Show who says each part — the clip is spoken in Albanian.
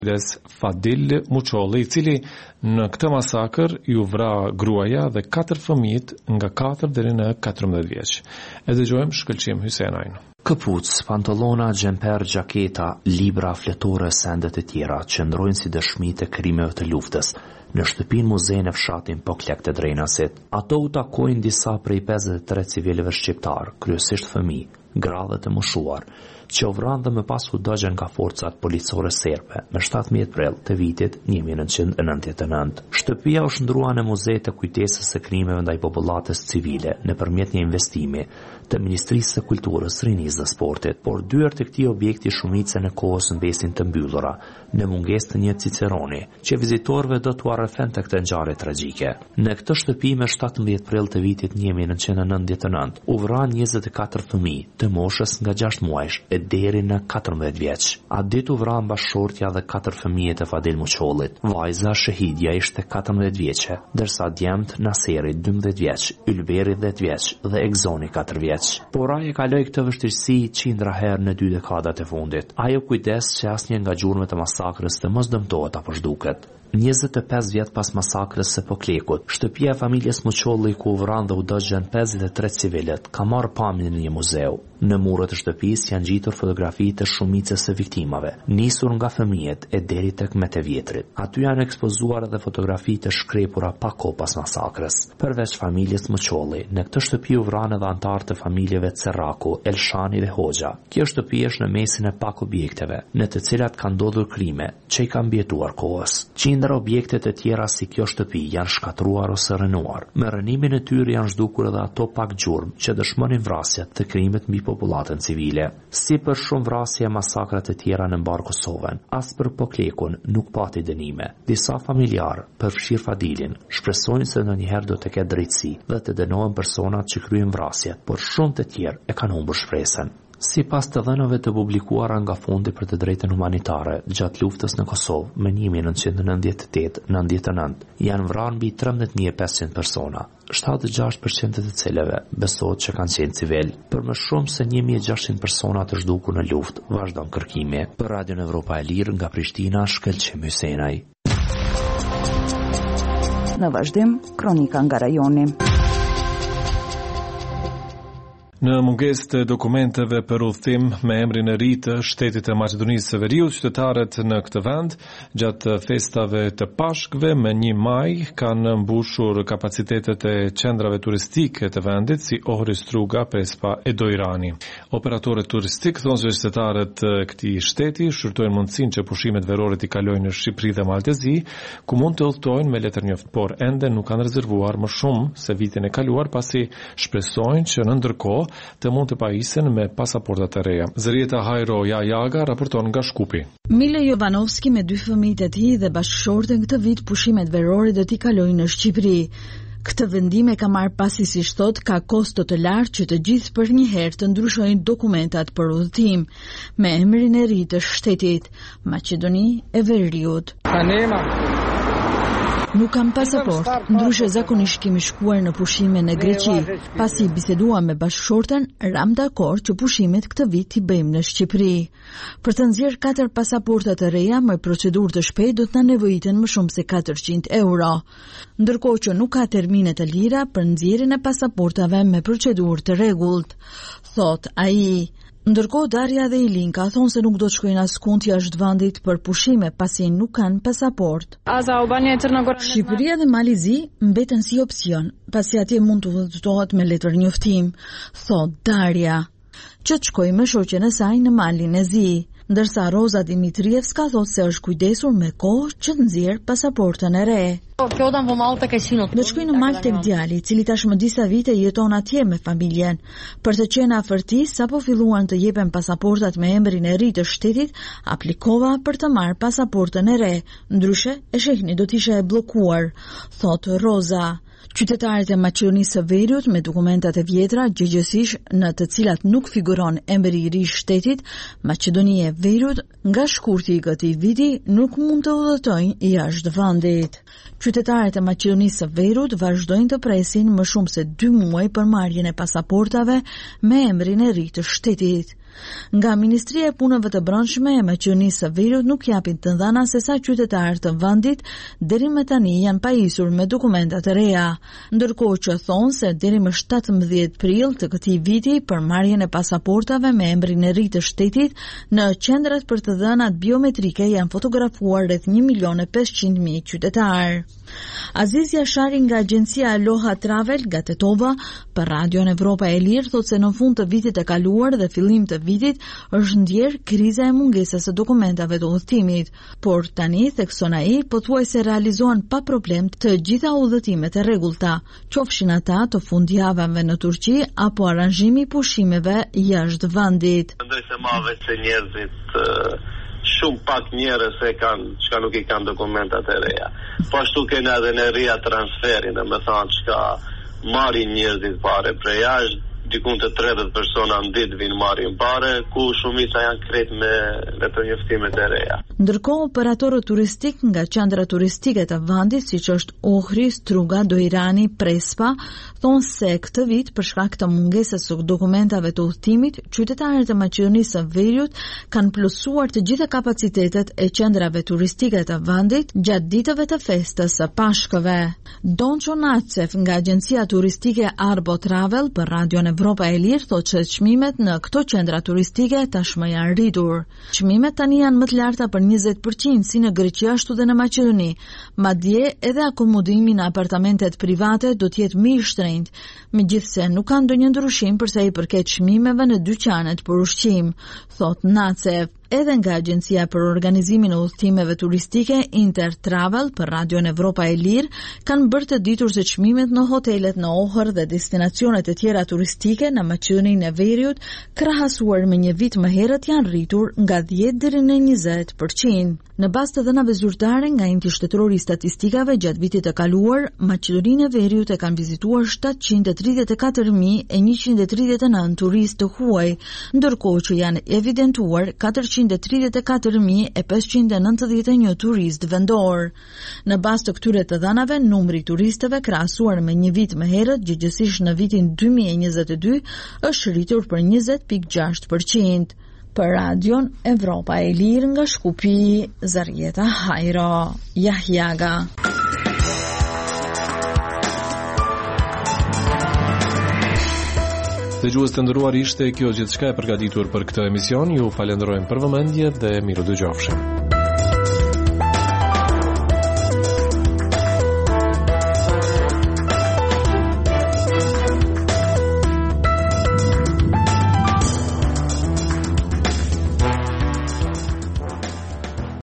Speaker 1: Fadil Muçolli, I cili në këtë masakër ju vra gruaja dhe 4 fëmijët nga 4 deri në 14 vjeç. E dëgjojmë shkëlqim Hysenajn.
Speaker 2: Këpuc, pantallona, xhemper, gjaketa, libra, fletore, sendet e tjera qëndrojnë si dëshmi të krimeve të luftës në shtëpinë muzein e fshatin Poklek të Drenasit. Ato u takojnë disa prej 53 civilëve shqiptar, kryesisht fëmijë, gra dhe të moshuar, që u vranë dhe më pas u dëgjën nga forcat policore serbe me 17 prill të vitit 1999. Shtëpia u shndrua në muze të kujtesës së krimeve ndaj popullatës civile nëpërmjet një investimi të Ministrisë së Kulturës, Rinisë dhe Sportit, por dyert e këtij objekti shumicën e kohës mbesin të mbyllura në mungesë të një Ciceroni, që vizitorëve do t'u arrëfente këtë ngjarje tragjike. Në këtë shtëpi me 17 prill të vitit 1999 u vranë 24 fëmijë të moshës nga 6 muajsh deri në 14 vjeç. A ditë u vranë bashkëshortja dhe 4 fëmijët e Fadil Muçollit. Vajza Shahidja ishte 14 vjeçe, ndërsa djemt Naseri 12 vjeç, Ylberi 10 vjeç dhe Egzoni 4 vjeç. Por ai e kaloi këtë vështirësi qindra herë në 2 dekadat e fundit. Ajo kujdes që asnjë nga gjurmët e masakrës të mos dëmtohet apo zhduket. 25 vjet pas masakrës së Poklekut, shtëpia e familjes Muçolli ku u vranë dhe u dëgjën 53 civilët ka marrë pamjen në një muzeu. Në murët e shtëpisë janë gjitur fotografi të shumicës së viktimave, nisur nga fëmijët e deri tek mëtevjetrit. Aty janë ekspozuar edhe fotografi të shkrepura pa kohë pas masakrës. Përveç familjes Muçolli, në këtë shtëpi u vranë edhe anëtarë të familjeve Cerraku, Elshani dhe Hoxha. Kjo shtëpi është në mesin e pak objekteve, në të cilat kanë ndodhur krime që i kanë mbijetuar kohës. Qindra objektet e tjera si kjo shtëpi janë shkatruar ose rënuar. Me rënimin e tyre janë zhdukur edhe ato pak gjurmë që dëshmonin vrasjet të krimit mbi popullatën civile. Si për shumë vrasje e masakrat e tjera në mbar Kosovën, as për Poklekun nuk pati dënime. Disa familjarë, përfshirë Fadilin, shpresojnë se ndonjëherë do të ketë drejtësi dhe të dënohen personat që kryen vrasjet, por shumë të tjerë e kanë humbur shpresën. Si pas të dhënave të publikuara nga Fondi për të drejtën humanitare gjatë luftës në Kosovë më 1998-99, janë vrarë mbi 13.500 persona, 76% të cilëve besohet që kanë qenë civil. Për më shumë se 1.600 persona të zhdukur në luftë vazhdon kërkimi. Për Radion Evropa e Lirë nga Prishtina, shkëlqim Hysenaj.
Speaker 3: Në vazhdim, kronika nga rajoni.
Speaker 1: Në mungesë të dokumenteve për udhëtim me emrin e ri të shtetit të Maqedonisë së Veriut, qytetarët në këtë vend gjatë festave të Pashkëve me 1 maj kanë mbushur kapacitetet e qendrave turistike të vendit si Ohri Struga, Prespa e Dojrani. Operatorët turistik thonë se qytetarët e këtij shteti shqyrtojnë mundësinë që pushimet verore t'i kalojnë në Shqipëri dhe Maltezi, ku mund të udhtojnë me letër njoftë, por ende nuk kanë rezervuar më shumë se vitin e kaluar, pasi shpresojnë që në ndërkohë të mund të pajisen me pasaportat e reja. Zërieta Hajro Jajaga raporton nga Shkupi.
Speaker 4: Mile Jovanovski me 2 fëmijët e tij dhe bashkëshorten këtë vit pushimet verore do t'i kalojnë në Shqipëri. Këtë vendim e ka marrë pasi, si thot, ka kosto të lartë që të gjithë për një herë të ndryshojnë dokumentat për udhëtim me emrin e ri të shtetit, Maqedoni e Veriut. Nuk kam pasaport, ndryshe zakonisht kemi shkuar në pushime në Greqi. Pasi biseduam me bashkëshorten, ram dakord që pushimet këtë vit t'i bëjmë në Shqipëri. Për të nxjerrë 4 pasaporta të reja me procedurë të shpejtë do të na nevojiten më shumë se 400 euro. Ndërkohë që nuk ka termine të lira për nxjerrjen e pasaportave me procedurë të rregullt, thot ai. Ndërkohë Darja dhe Ilinka thonë se nuk do të shkojnë askund jashtë vendit për pushime pasi nuk kanë pasaport. Shqipëria dhe Malizi mbeten si opsion, pasi atje mund të udhëtohet me letër njoftim, thot Darja, që të shkojë me shoqen e saj në Malin e Zi, ndërsa Roza Dimitrievska thot se është kujdesur me kohë që të nxjerrë pasaportën e re. Do shkoj në Malë tek djali, i cili tashmë disa vite jeton atje me familjen. Për të qenë afërtis, sapo filluan të jepen pasaportat me emrin e ri të shtetit, aplikova për të marrë pasaportën e re, ndryshe e shehni do t'ishe e bllokuar, thot Roza. Qytetarët e Maqedonisë së Veriut me dokumentat e vjetra, gjëgjësisht në të cilat nuk figuron emri i ri i shtetit, Maqedonia e Veriut, nga shkurti i këtij viti nuk mund të udhëtojnë jashtë vendit. Qytetarët e Maqedonisë së Veriut vazhdojnë të presin më shumë se 2 muaj për marrjen e pasaportave me emrin e ri të shtetit. Nga Ministria e Punëve të Brendshme e Maqedonisë së Veriut nuk japin të dhëna se sa qytetarë të vendit deri më tani janë pajisur me dokumenta të reja, ndërkohë që thonë se deri më 17 prill të këtij viti për marrjen e pasaportave me emrin e ri të shtetit në qendrat për të dhënat biometrike janë fotografuar rreth 1.500.000 qytetarë. Aziz Jashari nga agjencia Aloha Travel nga Tetova për Radion Evropa e Lirë thotë se në fund të vitit të kaluar dhe fillim të vitit është ndjerë kriza e mungesës së dokumentave të udhëtimit, por tani thekson ai pothuajse realizohen pa problem të gjitha udhëtimet e rregullta, qofshin ata të fundjavave në Turqi apo aranzhimi i pushimeve jashtë vendit.
Speaker 5: Mendoj se ma vetë se njerëzit shumë pak njerëz që nuk i kanë dokumentat e reja. Po ashtu kena edhe në reja transferin, dhe me thanë që marrin njerëzit pare prej jashtë, dikun të 30 persona në ditë vinë marrin pare, ku shumica janë krejt me të njoftimet e reja.
Speaker 4: Ndërkohë, operatorët turistik nga qendra turistike të vendit, siç është Ohri, Struga, Dojrani, Prespa, thonë se këtë vit për shkak të mungesës së dokumentave të udhëtimit, qytetarët e Maqedonisë së Veriut kanë plusuar të gjitha kapacitetet e qendrave turistike të vendit gjatë ditëve të festës së Pashkëve. Donço Nacef nga agjencia turistike Arbo Travel për Radion Evropa e Lirë thotë se çmimet në këto qendra turistike tashmë janë rritur. Çmimet tani janë më të larta për 20% si në Greqi ashtu dhe në Maqedoni. Madje edhe akomodimi në apartamentet private do të jetë më i shtrenjtë, megjithse nuk ka ndonjë ndryshim për sa i përket çmimeve në dyqanet për ushqim, thot Nacef. Edhe nga Agjencia për Organizimin e Udhëtimeve Turistike Intertravel për Radion Evropa e Lirë kanë bërë të ditur se çmimet në hotelet në Ohër dhe destinacionet e tjera turistike në Maqedoninë e Veriut krahasuar me një vit më herët janë rritur nga 10 deri në 20%. Në bazë të dhënave zyrtare nga Enti Shtetëror i Statistikave gjatë vitit të kaluar, Maqedoninë e Veriut e kanë vizituar 734.139 turistë të huaj, ndërkohë që janë evidentuar 434.591 turistë vendor. Në bazë të këtyre të dhënave, numri i turistëve krahasuar me një vit më herët, gjithsesi në vitin 2022, është rritur për 20.6%. Për Radion Evropa e Lirë nga Shkupi, Zarieta Hajro, Jahjaga.
Speaker 1: Dëgjues të nderuar, ishte kjo gjithçka e përgatitur për këtë emision. Ju falenderojmë për vëmendje dhe miru dëgjofshim.